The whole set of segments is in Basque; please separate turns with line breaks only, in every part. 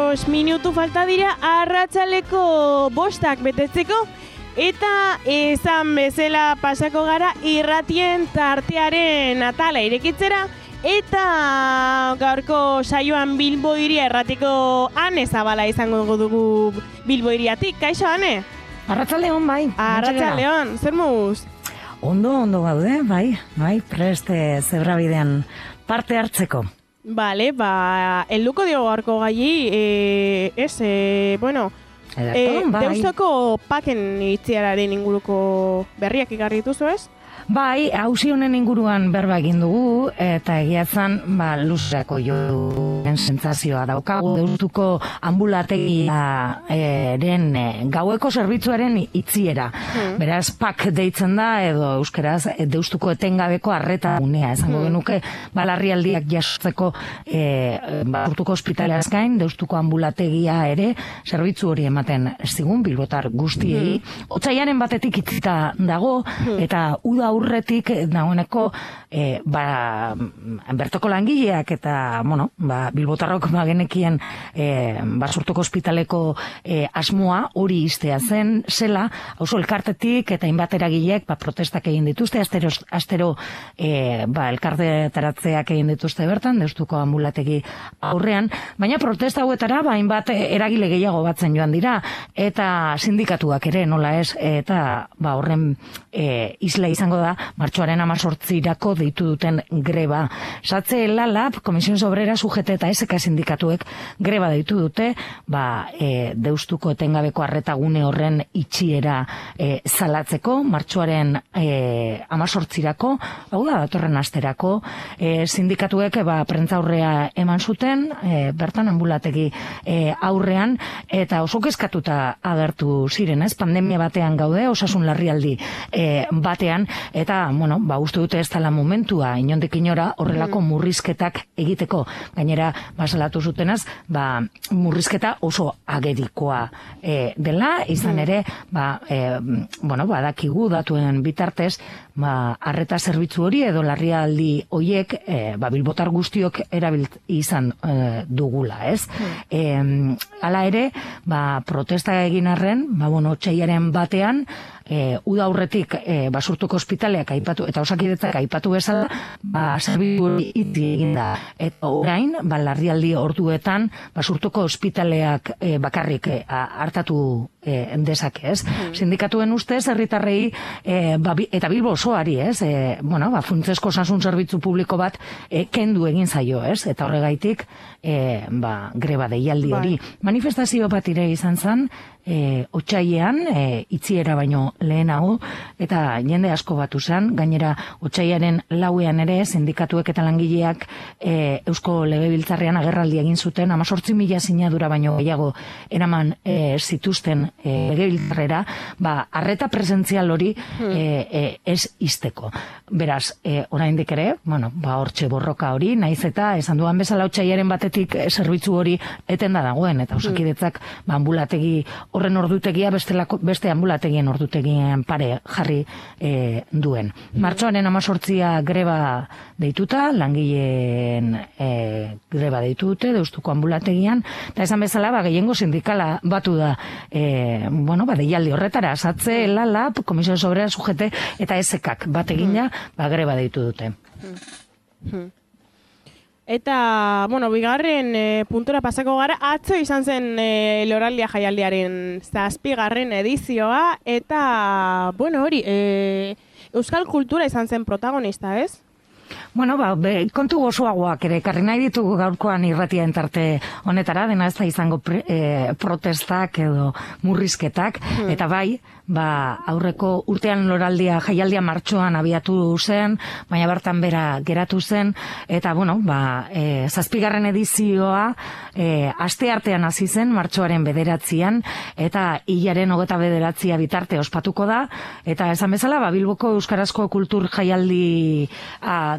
minutu falta dira arratsaleko 5 betetzeko. Eta esan bezala pasako gara irratien tartearen atala irekitzera. Eta gaurko saioan Bilbo Hiria erratiko Ane Zabala izango dugu Bilbo Hiriatik. Kaixo, Ane?
Arratsaldeon, bai.
Arratsaldeon, zer moduz?
Ondo gaude, bai, preste zebrabidean parte hartzeko.
Bale, helduko dio gaurko gai, Deustoko paken itziararen inguruko berriak ikarri dituzu, ez?
Bai, auzi honen inguruan berba egin dugu, eta egiatzen, luzerako joen sentsazioa daukagu. Deustuko ambulategiaren gaueko zerbitzuaren itziera. Beraz, pak deitzen da, edo euskeraz, Deustuko etengabeko arreta gunea. Esango genuke, larrialdiak jasotzeko Deustuko ospitaleaz gain, Deustuko ambulategia ere, zerbitzu hori ematen zigun, bilbotar guztiei. Otsaiaren batetik itzita dago, eta uda aurretik dagoeneko bertoko langileak eta bilbotarrok genekien Basurtoko ospitaleko asmoa hori iztea zela, auzo elkartetik eta hainbat eragileek protestak egin dituzte, astero elkarteratzeak egin dituzte bertan, Deustuko ambulategi aurrean, baina protesta hauetara hainbat eragile gehiago batzen joan dira, eta sindikatuak ere nola ez, eta horren isla izango da martxoaren 18irako deitu duten greba. Satze LALAB, Komisiones Obreras, UGT eta SK sindikatuek greba deitu dute, Deustuko etengabeko arretagune horren itxiera zalatzeko, martxoaren 18irako, hau da, datorren asterako, sindikatuek prentzaurrea eman zuten, bertan ambulategi aurrean, eta oso kezkatuta agertu ziren, ez? Pandemia batean gaude, osasun larrialdi batean, eta, uste dute ez dela momentua, inondik inora, horrelako murrizketak egiteko. Gainera, salatu zutenaz, murrizketa oso agerikoa dela, izan ere, badakigu datuen bitartez, arreta zerbitzu hori edo larrialdi horiek, bilbotar guztiok erabilt izan dugula, ez? Hala ere, protesta egin arren, otsaiaren batean, uda aurretik Basurtuko ospitaleak aipatu eta Osakidetzak aipatu bezala, zerbitzu hori itzi egin da. Eta orain, larrialdi orduetan Basurtuko ospitaleak bakarrik hartatu dezake, ez? Sindikatuen ustez, herritarrei eta Bilbo osoari, ez? Funtsezko osasun zerbitzu publiko bat kendu egin zaio, ez? Eta horregaitik greba deialdi hori. Manifestazio bat ere izan zen, otsailean, itziera baino lehenago, eta jende asko batu zen, gainera otsailearen 4ean ere, sindikatuek eta langileak Eusko Legebiltzarrean agerraldi egin zuten, 18.000 sinadura baino gehiago eraman zituzten Legebiltzarrera, arreta presentzial hori ez izteko. Beraz, oraindik ere, hortxe borroka hori, naiz eta esan duan bezala otsailearen batetik zerbitzu hori etenda dagoen, eta Osakidetzak ambulategi horren ordutegia beste ambulategien ordutegien pare jarri duen. Martxoaren 18a greba deituta, langileen greba deitu dute, Deustuko ambulategian, eta esan bezala, gehiengo sindikala batu da, deialdi horretara, Satze, LALAB, Komisiones Obreras, UGT eta SKak bat egina, greba deitu dute.
Eta, bigarren puntura pasako gara, atzo izan zen Loraldia Jaialdiaren 7. edizioa, eta, euskal kultura izan zen protagonista, ez?
Kontu gozoagoak ere, karri nahi ditugu gaurkoan irratien tarte honetara, dena ez da izango protestak edo murrizketak, eta aurreko urtean Loraldia Jaialdia martxoan abiatu zen, baina bertan bera geratu zen, eta 7. edizioa aste artean hasi zen, martxoaren 9, eta hilaren 29 bitarte ospatuko da, eta esan bezala, Bilboko Euskarazko Kultur Jaialdi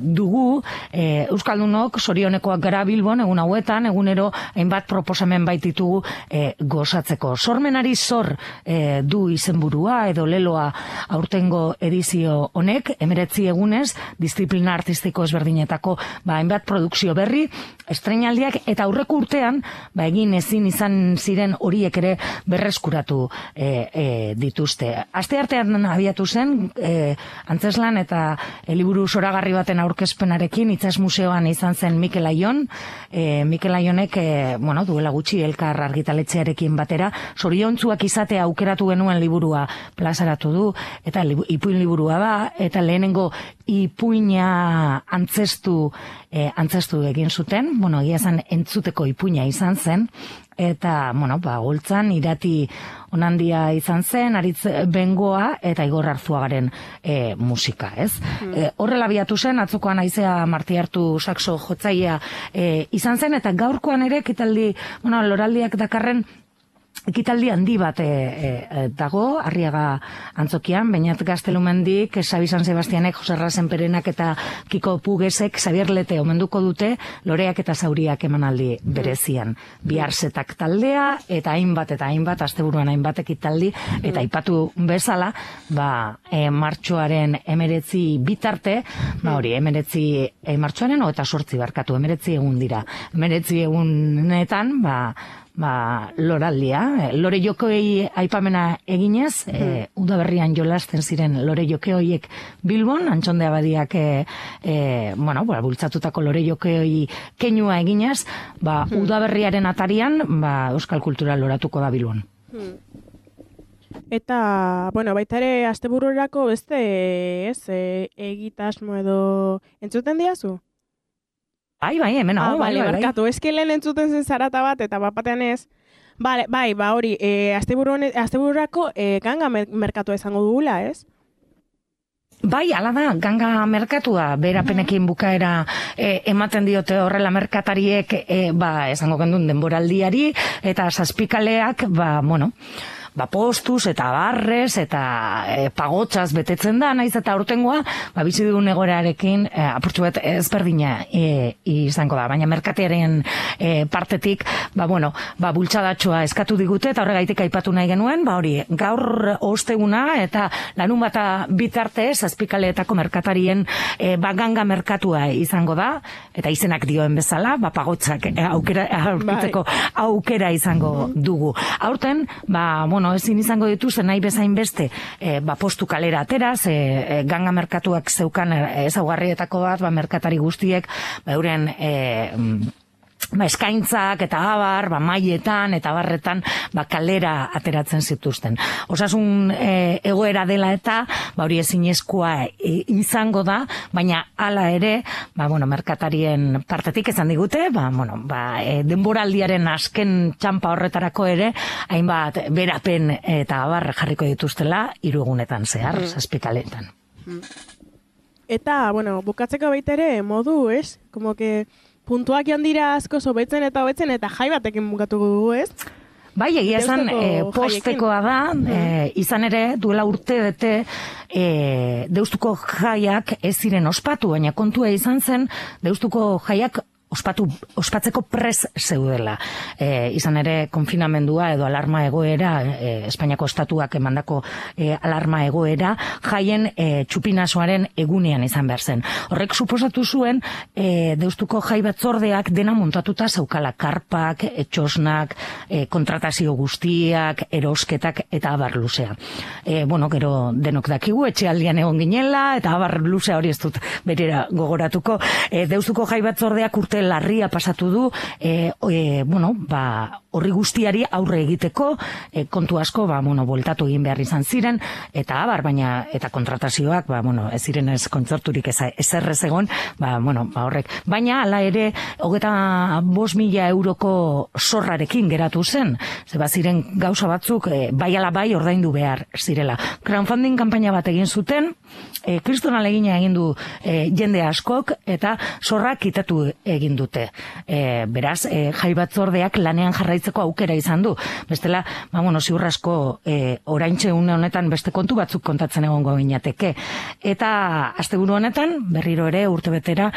dugu Euskaldunok zorionekoak gara Bilbon egun hauetan, egunero hainbat proposamen baititugu gozatzeko. Sormenari zor du izenburua edo leloa aurtengo edizio honek, 19 egunez, disiplina artistiko ezberdinetako hainbat produkzio berri, estreinaldiak eta aurreko urtean egin ezin izan ziren horiek ere berreskuratu dituzte. Asteartean abiatu zen, antzeslan eta liburu zoragarri baten aurkezpenarekin Itsas Museoan izan zen Mikel Aion. Mikel Aionek, duela gutxi elkar argitaletxearekin batera, zoriontzuak izatea aukeratu genuen liburua plazaratu du, eta ipuin liburua da, eta lehenengo ipuina antzestu egin zuten, egia zen entzuteko ipuina izan zen, eta, goltzan irati onandia izan zen, Aritz Bengoa eta Igor Arzuagaren musika, ez? Horrela abiatu zen, atzokoan Aizea Martiartu saxo jotzailea izan zen, eta gaurkoan ere ekitaldi, loraldiak dakarren ekitaldi handi bat dago, Arriaga antzokian, Beñat Gaztelumendik, Xabi San Sebastianek, Jose Rasenperenak eta Kiko Pugesek, Xabier Lete omenduko dute, loreak eta zauriak emanaldi berezian. Biarzetak taldea, eta hainbat, asteburuan hainbat ekitaldi, eta aipatu bezala, martxoaren 19 bitarte, martxoaren 28 barkatu, 19 egun dira. 19 egunetan, loraldia, lore jokoei aipamena eginez, udaberrian jolasten ziren lore joke horiek Bilbon, Antxonde Abadiak bultzatutako lore jokeoi keinua eginez, udaberriaren atarian, euskal kultura loratuko da Bilbon.
Eta, baita ere astebururako beste, egitasmo edo entzuten diazu?
Bai, hemen hau, bai.
Barkatu, lehen entzuten zen zarata bat, eta batean ez. Hori, astebururako ganga merkatua izango dugula, ez?
Bai, ala da, ganga merkatua, berapenekin bukaera ematen diote horrela merkatariek, esango gendun denboraldiari, eta zazpikaleak, postuz eta barrez eta pagotzaz betetzen da, naiz eta aurtengoa, bizi dugun egoerarekin apurtxu bat ezberdina izango da, baina merkatearen partetik, bultzadatxoa eskatu digute, eta horregaitik aipatu nahi genuen, hori, gaur osteguna eta lanun bata bitarte zazpikaleetako merkatarien ganga merkatua izango da, eta izenak dioen bezala, pagotzak aurkitzeko aukera izango dugu. Aurten, ezin izango dituzten nahi bezain beste postu kalera ateraz, ganga merkatuak zeukan ezaugarrietako bat, merkatari guztiek, euren eskaintzak eta abar, maietan eta barretan kalera ateratzen zituzten. Osasun egoera dela eta hori ezinezkoa izango da, baina hala ere, merkatarien partetik esan digute, denboraldiaren azken txampa horretarako ere, hainbat berapen eta abar jarriko dituztela 3 egunetan zehar, zazpikaletan.
Eta, bukatzeko baita ere, modu, ez? Como que puntuak joan dira asko hobetzen eta jai batekin bukatuko dugu, ez?
Bai, egia esan postekoa da, izan ere duela urte bete Deustuko jaiak ez ziren ospatu, baina kontua izan zen Deustuko jaiak ospatzeko pres zeudela. Izan ere konfinamendua edo alarma egoera, Espainiako estatuak emandako alarma egoera, jaien txupinazoaren egunean izan behar zen. Horrek suposatu zuen, Deustuko jai batzordeak dena montatuta zeukala, karpak, txosnak, kontratazio guztiak, erosketak eta abar luzea. Gero denok dakigu, etxealdian egon ginela, eta abar luzea hori ez dut berera gogoratuko. Deustuko jai batzordeak urte larria pasatu du, horri guztiari aurre egiteko, kontu asko, bueltatu egin behar izan ziren, eta abar, baina, eta kontratazioak, ez ziren ez kontzerturik ezerrez egon, horrek. Baina, hala ere, 25.000 euroko zorrarekin geratu zen, zeba ziren gauza batzuk, bai ala bai ordaindu behar zirela. Crowdfunding kanpaina bat egin zuten, kriston alegina egin du jende askok, eta zorrak kitatu egin egin dute. Beraz, jai batzordeak lanean jarraitzeko aukera izan du. Bestela, ziur asko oraintxe une honetan beste kontu batzuk kontatzen egongo ginateke. Eta asteburu honetan, berriro ere urtebetera,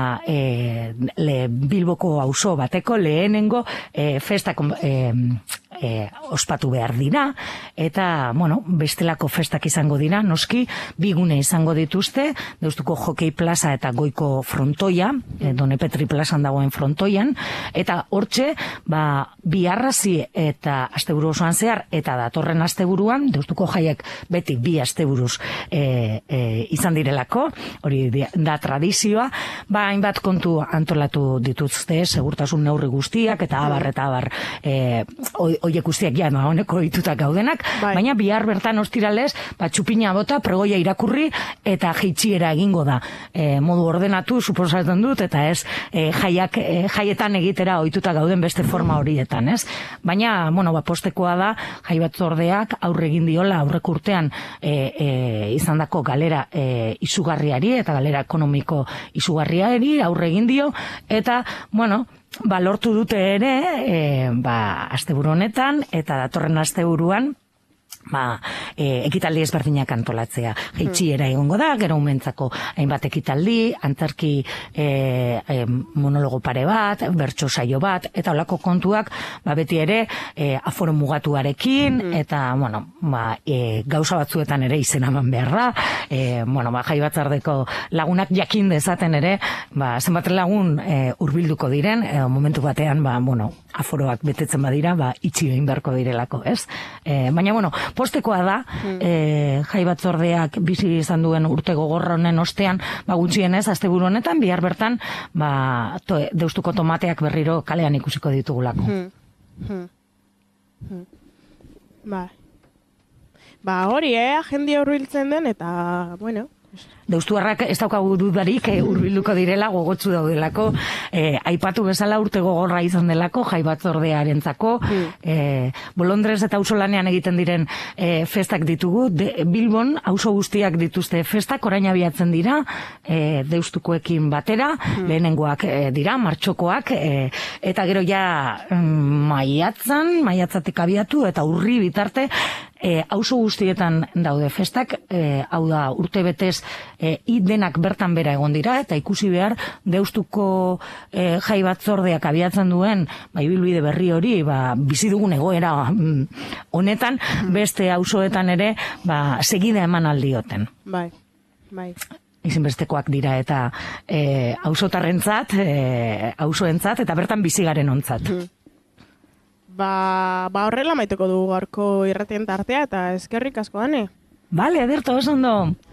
Bilboko auzo bateko lehenengo festak ospatu behar dira, eta, bestelako festak izango dira, noski, bigune izango dituzte, Deustuko Jokei Plaza eta Goiko Frontoia, Done Petri Plazan dagoen frontoian, eta hortxe, biharrazi eta asteburu osoan zehar, eta datorren asteburuan, Deustuko jaiak beti bi asteburuz izan direlako, hori da tradizioa, hainbat kontu antolatu dituzte, segurtasun neurri guztiak, eta abar, oiek guztiak honeko ditutak gaudenak, baina bihar bertan ostiralez, txupina bota, pregoia irakurri, eta jeitsiera egingo da. Modu ordenatu, suposatzen dut, eta ez, jaietan egitera ohituta gauden beste forma horietan, ez? Baina, postekoa da, jai batzordeak aurre egin diola, aurreko urtean izandako galera izugarriari, eta galera ekonomiko izugarriari aurre egin dio, eta, lortu dute ere, asteburu honetan, eta datorren asteburuan, ekitaldi ezberdinak antolatzea. Jeitsiera egongo da, gero umentzako hainbat ekitaldi, antzerki monologo pare bat, bertso saio bat, eta holako kontuak, beti ere, aforo mugatuarekin, eta, gauza batzuetan ere izena eman behar da, jai batzardeko lagunak jakin dezaten ere, zenbat lagun hurbilduko diren, momentu batean, aforoak betetzen badira, itxi egin beharko direlako, ez? Baina, postekoa da, jai batzordeak bizi izan duen urte gogorra honen ostean, gutxienez, asteburu honetan, bihar bertan, Deustuko tomateak berriro kalean ikusiko ditugulako.
Hori, agendia hurbiltzen den, eta,
Deustuarrak ez daukagu dudarik hurbilduko direla, gogotsu daudelako, aipatu bezala urte gogorra izan delako, jai batzordearentzako, Bolondrez eta auzolanean egiten diren festak ditugu, Bilbon auzo guztiak dituzte festak, orain abiatzen dira, Deustukoekin batera, lehenengoak dira, martxokoak, eta gero ja maiatzatik abiatu, eta urri bitarte, auzo guztietan daude festak, hau da urte betez denak bertan bera egon dira, eta ikusi behar Deustuko jai batzordeak abiatzen duen ibilbide berri hori, bizi dugun egoera honetan, beste auzoetan ere segida eman aldioten. Izinbestekoak dira eta auzotarrentzat, auzoentzat, eta bertan bizigaren ontzat.
Horrela maiteko dugu gaurko irratien tartea, eta eskerrik asko, Ane.
Bale, ederto, oso ondo.